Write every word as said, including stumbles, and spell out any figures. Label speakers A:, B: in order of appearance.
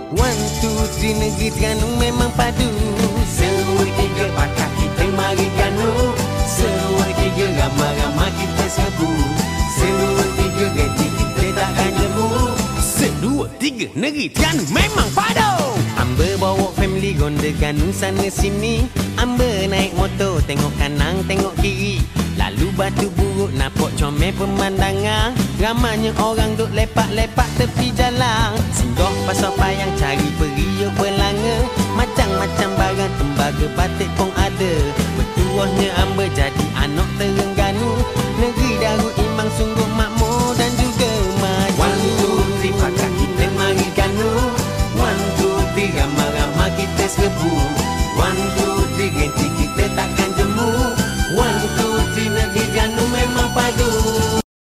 A: One, two, three, negeri Terengganu memang padu. Sewa tiga pakar kita mari ganu. Sewa tiga ramai-ramai kita serbu. Sewa tiga gaji kita takkan jemu. Sedua tiga negeri Terengganu memang padu. Amber bawa family gonda ganu sana sini. Amber naik motor tengok kanan tengok kiri. Lalu batu buruk nampak comel pemandangan. Ramainya orang duk lepak-lepak tepi jalan.